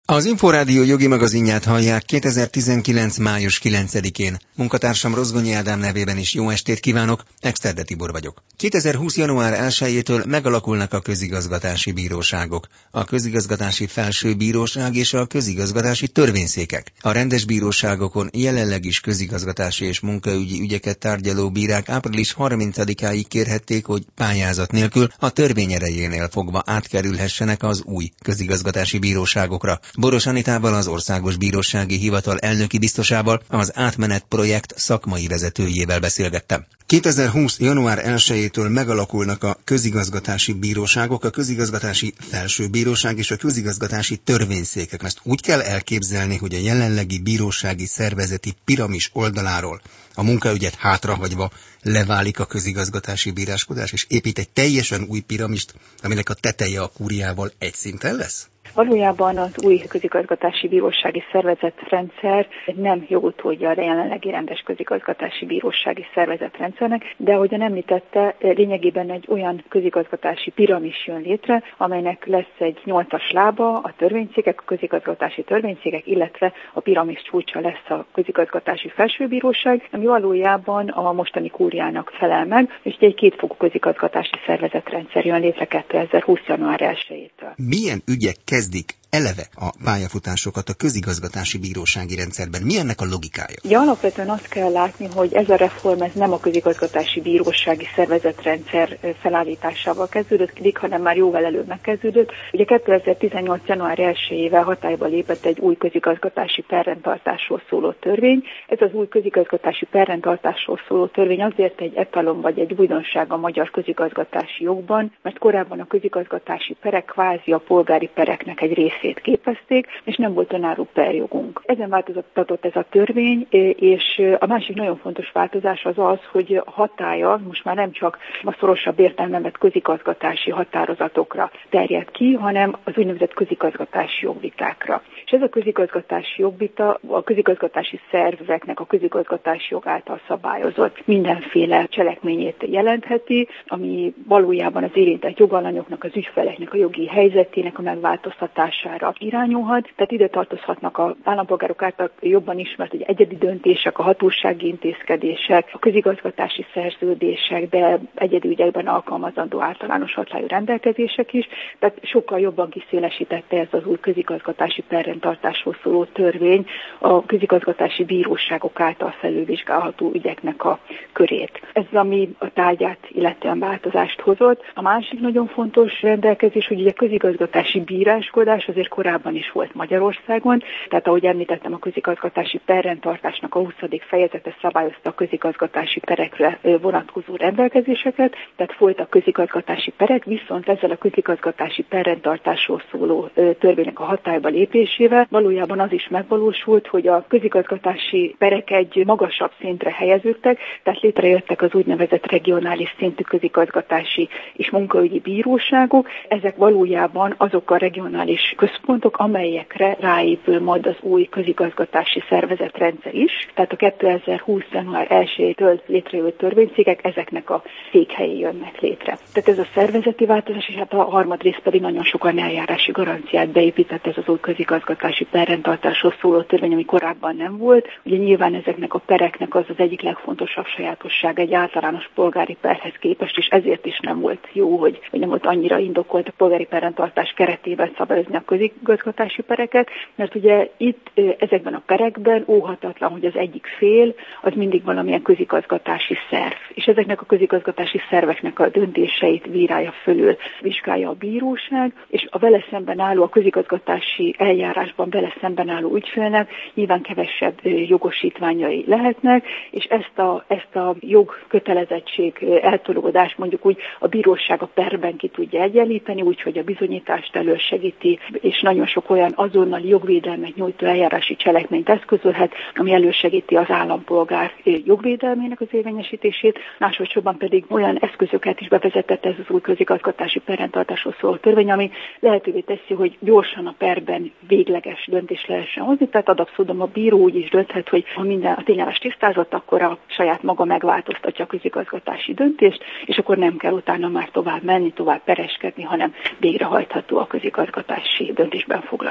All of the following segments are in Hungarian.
Az Inforádió jogi magazinját hallják 2019. május 9-én. Munkatársam Rozgonyi Ádám nevében is jó estét kívánok, Exterde Tibor vagyok. 2020. január 1-től megalakulnak a közigazgatási bíróságok, a közigazgatási felsőbíróság és a közigazgatási törvényszékek. A rendes bíróságokon jelenleg is közigazgatási és munkaügyi ügyeket tárgyaló bírák április 30-áig kérhették, hogy pályázat nélkül a törvény erejénél fogva átkerülhessenek az új közigazgatási bíróságokra. Boros Anitával, az Országos Bírósági Hivatal elnöki biztosával, az Átmenet projekt szakmai vezetőjével beszélgettem. 2020. január 1-től megalakulnak a közigazgatási bíróságok, a közigazgatási felsőbíróság és a közigazgatási törvényszékek. Ezt úgy kell elképzelni, hogy a jelenlegi bírósági szervezeti piramis oldaláról a munkaügyet hátrahagyva leválik a közigazgatási bíráskodás, és épít egy teljesen új piramist, aminek a teteje a kúriával egy szinten lesz? Valójában az új közigazgatási bírósági szervezetrendszer nem jogutódja a jelenlegi rendes közigazgatási bírósági szervezetrendszernek, de ahogyan említette, lényegében egy olyan közigazgatási piramis jön létre, amelynek lesz egy 8-as lába, a törvényszékek, a közigazgatási törvényszékek, illetve a piramis csúcsa lesz a közigazgatási felsőbíróság, ami valójában a mostani kúriának felel meg, és egy kétfokú közigazgatási szervezetrendszer jön létre 2020. január 1-től. Milyen ügyek kezdik eleve a pályafutásokat a közigazgatási bírósági rendszerben? Mi ennek a logikája? Ja, alapvetően azt kell látni, hogy ez a reform nem a közigazgatási bírósági szervezetrendszer felállításával kezdődött, hanem már jóval előbb megkezdődött. Ugye 2018. január 1-ével hatályba lépett egy új közigazgatási perrendtartásról szóló törvény. Ez az új közigazgatási perrendtartásról szóló törvény azért egy etalon vagy egy újdonság a magyar közigazgatási jogban, mert korábban a közigazgatási perek kvázi a polgári pereknek egy részét képezték, és nem volt önálló perjogunk. Ezen változtatott ez a törvény, és a másik nagyon fontos változás az az, hogy a hatálya most már nem csak a szorosabb értelemben vett közigazgatási határozatokra terjed ki, hanem az úgynevezett közigazgatási jogvitákra. És ez a közigazgatási jogvita a közigazgatási szerveknek a közigazgatási jog által szabályozott mindenféle cselekményét jelentheti, ami valójában az érintett jogalanyoknak, az ügyfeleknek a jogi helyzetének a megváltoztatására irányulhat, tehát ide tartozhatnak az állampolgárok által jobban ismert, hogy egyedi döntések, a hatósági intézkedések, a közigazgatási szerződések, de egyedi ügyekben alkalmazandó általános hatályú rendelkezések is, tehát sokkal jobban kiszélesítette ez az új közigazgatási perrendtartásról szóló törvény a közigazgatási bíróságok által felülvizsgálható ügyeknek a körét. Ez ami a tárgyát illetően változást hozott. A másik nagyon fontos rendelkezés, hogy ugye a közigazgatási bíráskodás azért korábban is volt Magyarországon, tehát ahogy említettem, a közigazgatási perrendtartásnak a 20. fejezete szabályozta a közigazgatási perekre vonatkozó rendelkezéseket, tehát folytak közigazgatási perek, viszont ezzel a közigazgatási perrendtartásról szóló törvénynek a hatályba lépésével valójában az is megvalósult, hogy a közigazgatási perek egy magasabb szintre helyeződtek, tehát létrejöttek az úgynevezett regionális szintű közigazgatási és munkaügyi bíróságok. Ezek valójában azok a regionális központok, amelyekre ráépül majd az új közigazgatási szervezetrendszer is. Tehát a 2020. január 1-től létrejövő törvényszékek ezeknek a székhelyei jönnek létre. Tehát ez a szervezeti változás, és hát a harmadrészt pedig nagyon sokan eljárási garanciát beépített ez az új közigazgatási perrendtartásról szóló törvény, ami korábban nem volt. Ugye nyilván ezeknek a pereknek az egyik legfontosabb sajátosság egy általános polgári perhez képest, és ezért is nem volt jó, hogy nem volt annyira indokolt a polgári perrendtartás keretében szabályozni a közigazgatási pereket, mert ugye itt ezekben a perekben óhatatlan, hogy az egyik fél az mindig valamilyen közigazgatási szerv, és ezeknek a közigazgatási szerveknek a döntéseit bírálja fölül, vizsgálja a bíróság, és a vele szemben álló, a közigazgatási eljárásban vele szemben álló ügyfélnek nyilván kevesebb jogosítványai lehetnek, és ezt a jogkötelezettség eltolódást mondjuk úgy a bíróság a perben ki tudja egyenlíteni, úgyhogy a bizonyítást elősegíti, és nagyon sok olyan azonnali jogvédelmet nyújtó eljárási cselekményt eszközölhet, ami elősegíti az állampolgár jogvédelmének az érvényesítését, másodszorban pedig olyan eszközöket is bevezetett ez az új közigazgatási perrendtartásról szóló törvény, ami lehetővé teszi, hogy gyorsan a perben végleges döntést lehessen hozni, tehát ad abszolút a bíró úgy is dönthet, hogy ha minden a tényállás tisztázott, akkor a saját maga megváltoztatja a közigazgatási döntést, és akkor nem kell utána már tovább menni, tovább pereskedni, hanem végrehajtható a közigazgatási döntésben foglalt.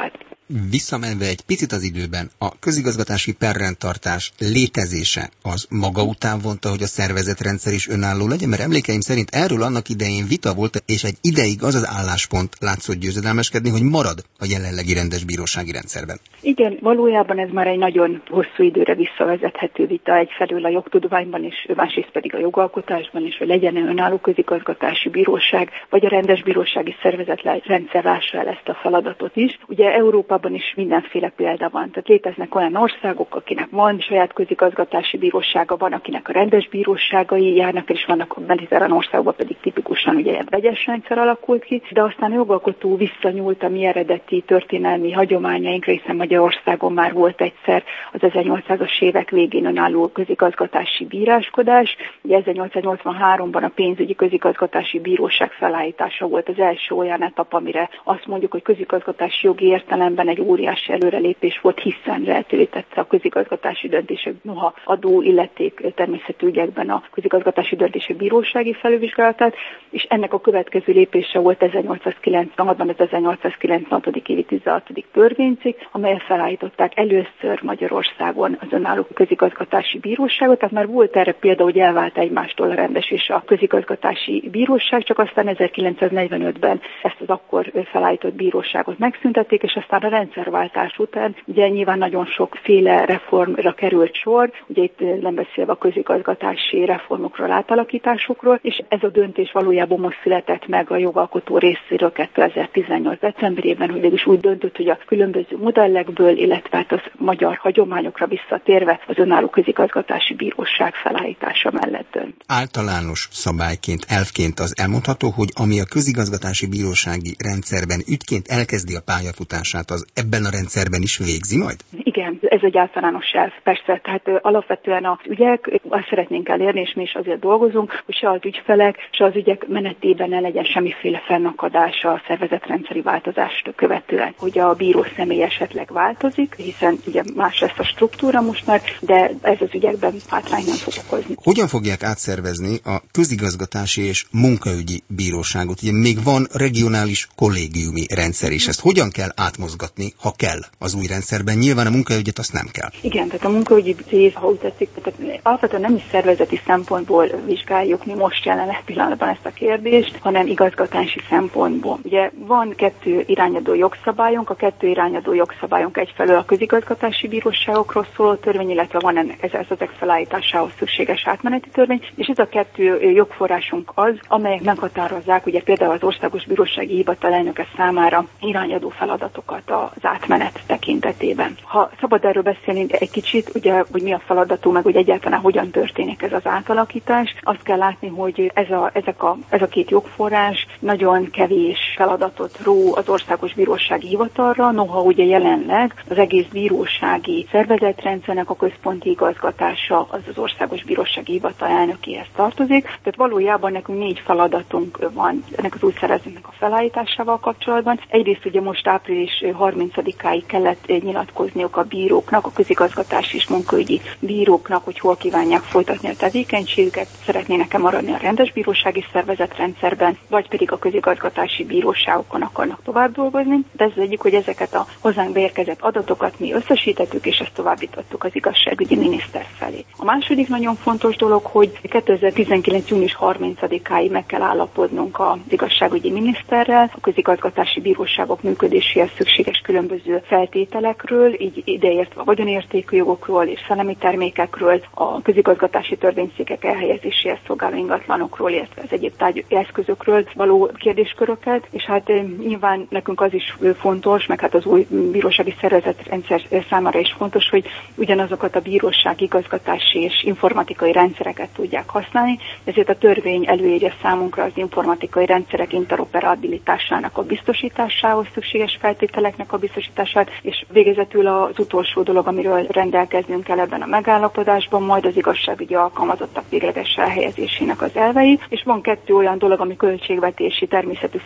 Visszamenve egy picit az időben, a közigazgatási perrendtartás létezése az maga után vonta, hogy a szervezetrendszer is önálló legyen, mert emlékeim szerint erről annak idején vita volt, és egy ideig az az álláspont látszott győzedelmeskedni, hogy marad a jelenlegi rendes bírósági rendszerben. Igen, valójában ez már egy nagyon hosszú időre visszavezethető vita, egyfelől a jogtudományban is, másrészt pedig a jogalkotásban is, hogy legyen-e önálló közigazgatási bíróság, vagy a rendes bírósági szervezetrendszer lássa el ezt a feladatot is. Ugye Európában is mindenféle példa van, tehát léteznek olyan országok, akinek van saját közigazgatási bírósága, van, akinek a rendes bíróságai járnak, és vannak a mediterrán országokban pedig tipikusan ugye egy vegyes rendszer alakult ki, de aztán a jogalkotó visszanyúlt a mi eredeti történelmi hagyományainkra, hiszen Magyarországon már volt egyszer az 1800-as évek végén önálló közigazgatási bíráskodás. Ugye 1883-ban a pénzügyi közigazgatási bíróság felállítása volt az első olyan etap, amire azt mondjuk, hogy közigazgatási jogi értelemben egy óriási előrelépés volt, hiszen lehetővé tette a közigazgatási döntések, noha adó illeték természetű ügyekben a közigazgatási döntések bírósági felülvizsgálatát, és ennek a következő lépése volt 1896-ban az 1896. évi 16. törvénycikk, amelyen felállították először Magyarországon az önálló közigazgatási bíróságot, tehát már volt erre példa, hogy elvált egymástól a rendes és a közigazgatási bíróság, csak aztán 1945-ben ezt az akkor felállított bíróságot megszüntették, és aztán a rendszerváltás után ugye nyilván nagyon sokféle reformra került sor, ugye itt nem beszélve a közigazgatási reformokról, átalakításokról, és ez a döntés valójában most született meg a jogalkotó részéről 2018. decemberében, hogy mégis úgy döntött, hogy a különböző modellekből, illetve hát az magyar hagyományokra visszatérve az önálló közigazgatási bíróság felállítása mellett dönt. Általános szabályként, elvként az elmondható, hogy ami a közigazgatási bírósági rendszerben ügyként elkezdi a pályafutását, az ebben a rendszerben is végzi majd? Igen, ez egy általános elv, persze. Tehát alapvetően az ügyek, azt szeretnénk elérni, és mi is azért dolgozunk, hogy se az ügyfelek, se az ügyek menetében ne legyen semmiféle fennakadás a szervezetrendszeri változást követően, hogy a bíró személy esetleg változik, hiszen ugye más lesz a struktúra most már, de ez az ügyekben hátrány nem fog okozni. Hogyan fogják átszervezni a közigazgatási és munkaügyi bíróságot? Ugye még van regionális kollégiumi rendszer is. Ezt hogyan kell átmozgatni, ha kell az új rendszerben? Nyilván a munkaügyet azt nem kell. Igen, tehát a munkaügyi rész, ha úgy tetszik, tehát alapvetően nem is szervezeti szempontból vizsgáljuk mi most jelenleg pillanatban ezt a kérdést, hanem igazgatási szempontból. Ugye van 2 irányadó jogszabályunk, a 2 irányadó jogszabályunk egyfelől a közigazgatási bíróságokról szóló törvény, illetve van ennek ezek felállításához szükséges átmeneti törvény, és ez a 2 jogforrásunk az, amelyek meghatározzák ugye például az Országos Bírósági Hivatal elnöke számára irányadó feladatokat az átmenet tekintetében. Ha szabad erről beszélni egy kicsit, ugye, hogy mi a feladatunk, meg hogy egyáltalán hogyan történik ez az átalakítás, azt kell látni, hogy ez a 2 jogforrás nagyon kevés feladatot ró az Országos Bírósági Hivatalra, noha ugye jelenleg az egész bírósági szervezetrendszernek a központi igazgatása az Országos Bírósági Hivatal elnökéhez tartozik. Tehát valójában nekünk 4 feladatunk van ennek az új szervezetnek a felállításával kapcsolatban. Egyrészt ugye most április 30-áig kellett nyilatkozniuk a bíróknak, a közigazgatási és munkaügyi bíróknak, hogy hol kívánják folytatni a tevékenységüket, szeretnének-e maradni a rendes bírósági szervezetrendszerben, vagy pedig a közigazgatási bíróságokon akarnak tovább dolgozni. De ez az egyik, hogy ezeket a hozzánk beérkezett adatokat mi összesítettük, és ezt továbbítottuk az igazságügyi miniszter felé. A második nagyon fontos dolog, hogy 2019. június 30-áig meg kell állapodnunk az igazságügyi miniszterrel, a közigazgatási bíróságok működéséhez szükséges különböző feltételekről, így ideértve a vagyonértékű jogokról és szellemi termékekről, a közigazgatási törvényszékek elhelyezéséhez szolgáló ingatlanokról, illetve az egyéb tárgyi eszközökről való kérdésköröket, és hát nyilván nekünk az is fontos, meg hát az új bírósági szervezetrendszer számára is fontos, hogy ugyanazokat a bíróság igazgatási és informatikai rendszereket tudják használni, ezért a törvény előírja számunkra az informatikai rendszerek interoperabilitásának a biztosításához szükséges feltételeknek a biztosítását, és végezetül az utolsó dolog, amiről rendelkeznünk kell ebben a megállapodásban, majd az igazságügyi alkalmazottak végleges elhelyezésének az elvei, és van 2 olyan dolog, ami költségvetési természetű feladat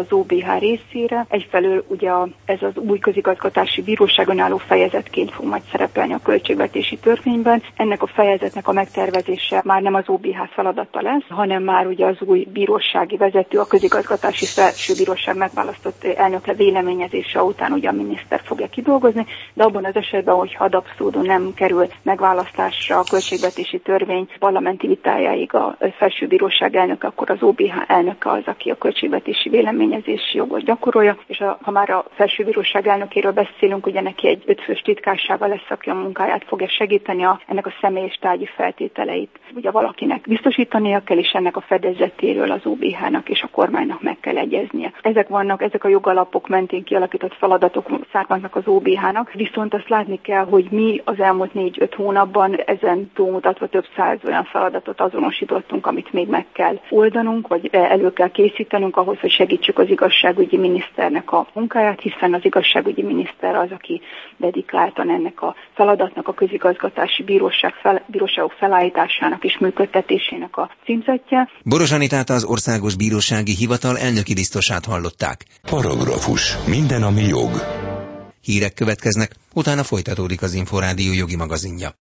az OBH részére. Egyfelől ugye ez az új közigazgatási bíróságon álló fejezetként fog majd szerepelni a költségvetési törvényben. Ennek a fejezetnek a megtervezése már nem az OBH feladata lesz, hanem már ugye az új bírósági vezető, a közigazgatási felsőbíróság megválasztott elnöke véleményezése után ugye a miniszter fogja kidolgozni, de abban az esetben, hogyha ad abszurdum nem kerül megválasztásra a költségvetési törvény parlamenti vitájáig a felsőbíróság elnöke, akkor az OBH elnöke az, aki a költségvetési véleményezési jogot gyakorolja, és ha már a felsőbíróság elnökéről beszélünk, ugye neki egy 5 fős titkársága lesz, aki a munkáját fogja segíteni ennek a személyes tárgyi feltételeit. Ugye valakinek biztosítania kell, és ennek a fedezetéről az OBH-nak és a kormánynak meg kell egyeznie. Ezek a jogalapok mentén kialakított feladatok származnak az OBH-nak, viszont azt látni kell, hogy mi az elmúlt 4-5 hónapban ezen túlmutatva több száz olyan feladatot azonosítottunk, amit még meg kell oldanunk, vagy elő kell készítenünk ahhoz, hogy segítsük az igazságügyi miniszternek a munkáját, hiszen az igazságügyi miniszter az, aki dedikáltan ennek a feladatnak a közigazgatási bíróságok felállításának és működtetésének a címzetje. Boros Anitát, az Országos Bírósági Hivatal elnöki biztosát hallották. Paragrafus. Minden, ami jog. Hírek következnek, utána folytatódik az Inforádió jogi magazinja.